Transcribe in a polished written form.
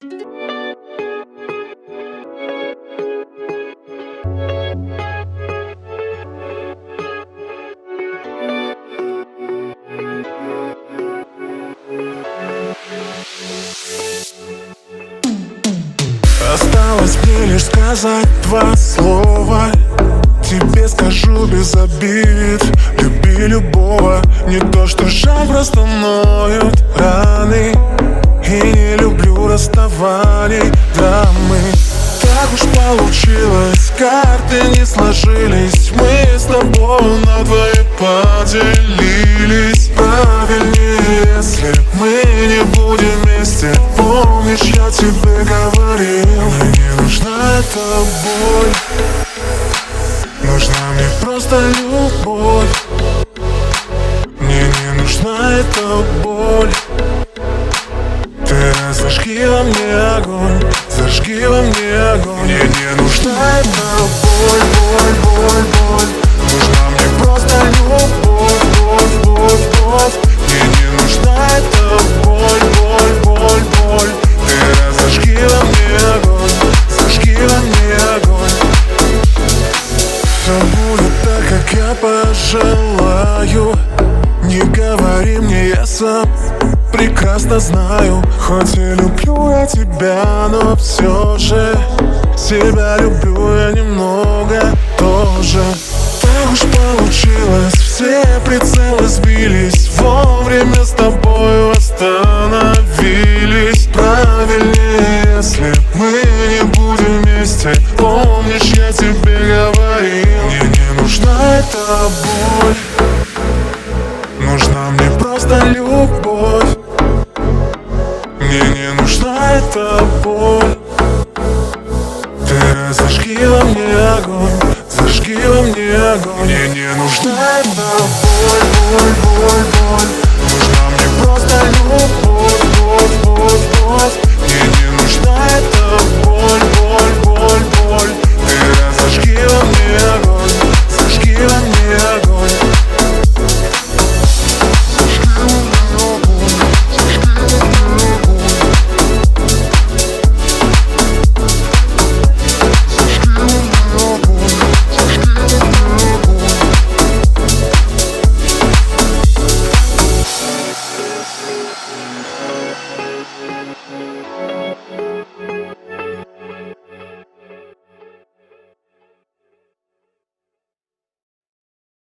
Осталось мне лишь сказать два слова. Тебе скажу без обид: люби любого. Не то что жаль, просто ноют раны. И не люблю расставаний, драмы. Так уж получилось, карты не сложились. Мы с тобой надвое поделились. Правильнее, если мы не будем вместе. Помнишь, я тебе говорил, мне не нужна эта боль. Нужна мне просто любовь. Мне не нужна эта боль. Ты зажги во мне огонь, зажги во мне огонь. Мне не нужна эта боль, боль, боль, боль. Нужна мне просто любовь, боль, боль, боль. Мне не нужна эта боль, боль, боль, боль. Ты зажги во мне огонь, зажги во мне огонь. Все будет так, как я пожелаю. Не говори мне, я сам прекрасно знаю. Хоть и люблю я тебя, но все же себя люблю я немного тоже. Так уж получилось, все прицелы сбились. Вовремя с тобою остановились. Правильнее, если мы не будем вместе. Помнишь, я тебе говорил, мне не нужна эта боль. Нужна мне просто любовь. Мне не нужна эта боль. Ты зажги во мне огонь, зажги во мне огонь. Мне не нужна эта боль, боль, боль, боль. Нужна мне просто любовь.